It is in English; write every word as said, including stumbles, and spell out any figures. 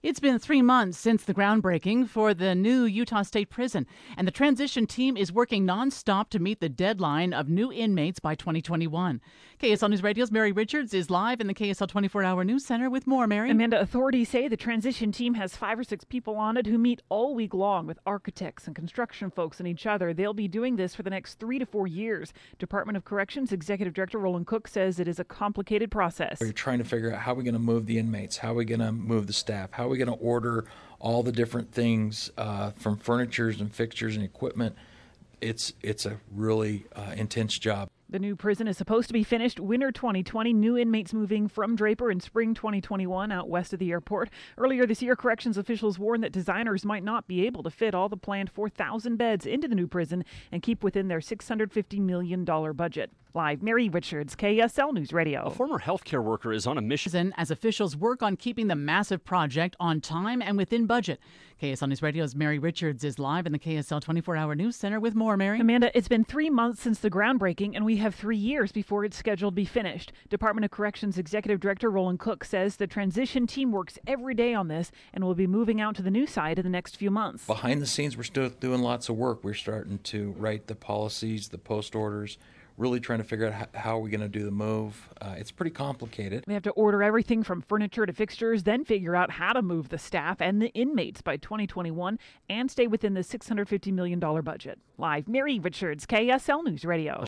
It's been three months since the groundbreaking for the new Utah State Prison, and the transition team is working nonstop to meet the deadline of new inmates by twenty twenty-one. K S L News Radio's Mary Richards is live in the K S L twenty-four hour News Center with more, Mary. Amanda, authorities say the transition team has five or six people on it who meet all week long with architects and construction folks and each other. They'll be doing this for the next three to four years. Department of Corrections Executive Director Roland Cook says it is a complicated process. We're trying to figure out how we're going to move the inmates, how we're going to move the staff, how we're going to order all the different things uh, from furnitures and fixtures and equipment. It's it's a really uh, intense job. The new prison is supposed to be finished winter twenty twenty. New inmates moving from Draper in spring twenty twenty-one out west of the airport. Earlier this year, corrections officials warned that designers might not be able to fit all the planned four thousand beds into the new prison and keep within their six hundred fifty million dollars budget. Live, Mary Richards, K S L News Radio. A former healthcare worker is on a mission As officials work on keeping the massive project on time and within budget. K S L News Radio's Mary Richards is live in the K S L twenty-four hour News Center with more, Mary. Amanda, it's been three months since the groundbreaking, and we have three years before it's scheduled to be finished. Department of Corrections Executive Director Roland Cook says the transition team works every day on this and will be moving out to the new site in the next few months. Behind the scenes, we're still doing lots of work. We're starting to write the policies, the post orders, really trying to figure out how we're going to do the move. Uh, it's pretty complicated. We have to order everything from furniture to fixtures, then figure out how to move the staff and the inmates by twenty twenty-one and stay within the six hundred fifty million dollars budget. Live, Mary Richards, K S L News Radio.